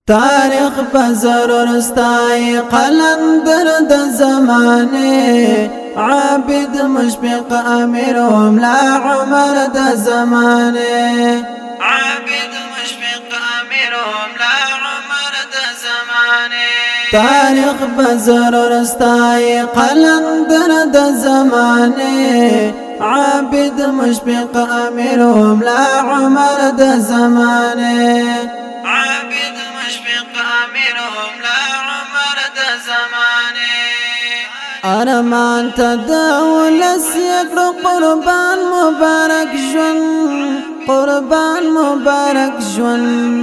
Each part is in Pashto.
تاریخ بزرور ستای قلندر د زمانه عابد مشفق امیر املا عمر د زمانه عابد مشفق امیر املا عمر د زمانه تاریخ بزرور ستای قلندر د زمانه عابد مشفق امیر املا عمر د زمانه عابد مشفق اميرهم لا عمر د زمانه ارمان تداول سيقر قربان مبارك جون قربان مبارك جون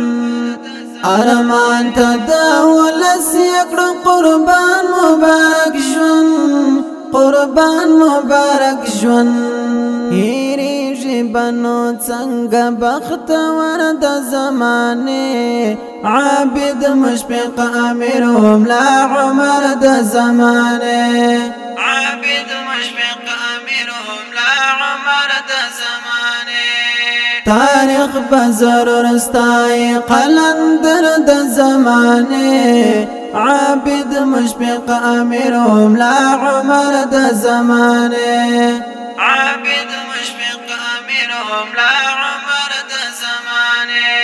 ارمان تداول سيقر قربان مبارك جون قربان مبارك جون بنو څنګه بختور د زمانه عابد مشفق اميرهم لا عمر د زمانه عابد مشفق اميرهم لا عمر د زمانه تاریخ بزرور ستای قلندر د زمانه عابد مشفق اميرهم لا عمر د زمانه عابد مشفق اميرهم لا عمر د زمانه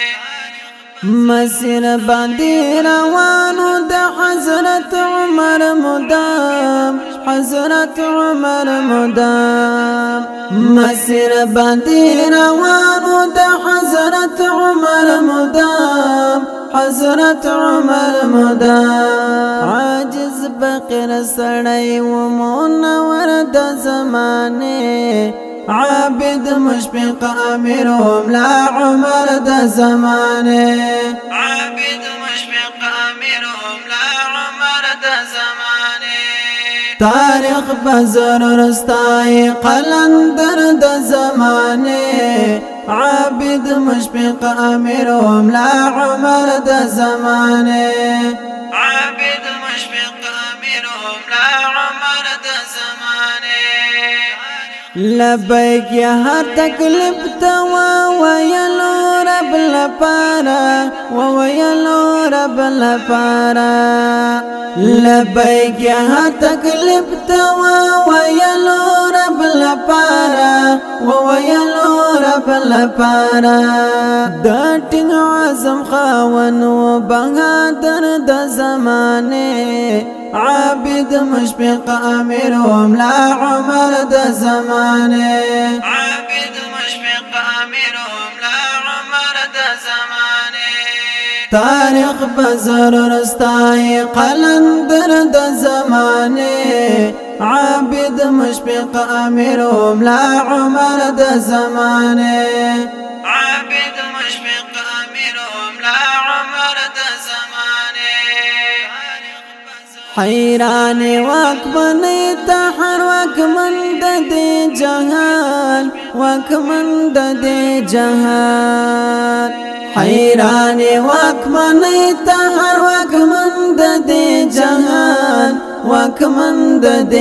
مسیر باندې روانو د حضرت عمر مدام حضرت عمر مدام مسیر باندې روانو د حضرت عمر مدام حضرت عمر مدام عاجز بقر سړی و منور د زمانه عابد مشفق اميرهم لا عمر د زمانه عابد مشفق اميرهم لا عمر د زمانه تاریخ بزرور ستای قلندر د زمانه عابد مشفق اميرهم لا عمر د زمانه عابد مشفق اميرهم لا عمر د زمانه لبيك يا هر تکلیف توا ويلو رب لپاره ويلو رب لپاره لبيك يا هر تکلیف توا ويلو رب لپاره ويلو رب لپاره د ټینګ عزم خاون و بهادر د زمانه عابد مشفق اميرهم لا عمر د زمانه عابد مشفق اميرهم لا عمر د زمانه تاریخ بزرور ستای قلندر د زمانه عابد مشفق اميرهم لا عمر د زمانه عابد مشفق اميرهم لا عمر د زمانه حیران واکمن تحر واکمن د جهان واکمن د جهان حیران واکمن تحر واکمن د جهان واکمن د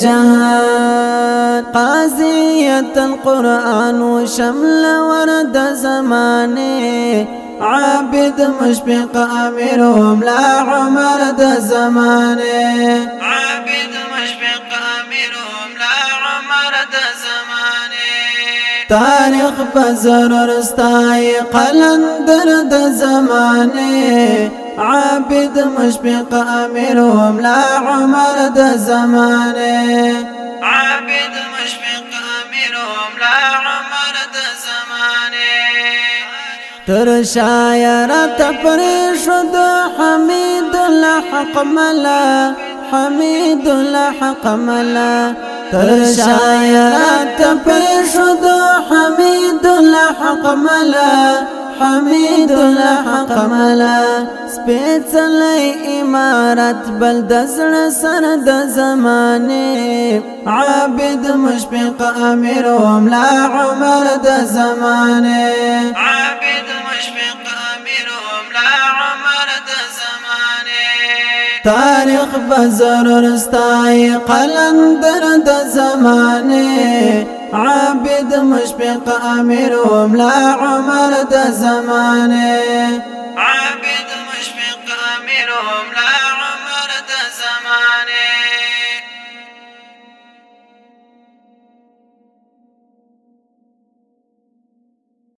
جهان قاضیت القرآن وشمل ورد زمانه عابد مشفق اميرهم لا عمر د زمانه عابد مشفق اميرهم لا عمر د زمانه تاریخ بزرور ستای قلندر د زمانه عابد مشفق اميرهم لا عمر د زمانه عابد مشفق اميرهم لا عمر د زمانه تر شاعرت پرشد حمید الحق ملا حمید الحق ملا تر شاعرت پرشد حمید الحق ملا حمید الحق ملا سپیڅلی امارت بل د زړه سر د زمانه عابد مشفق اميرهم لا عمر د زمانه عابد مشفق اميرهم لا عمر د زمانه تاریخ بزرور ستای قلندر د زمانه عابد مشفق اميرهم لا عمر د زمانه عابد أمیرهم لا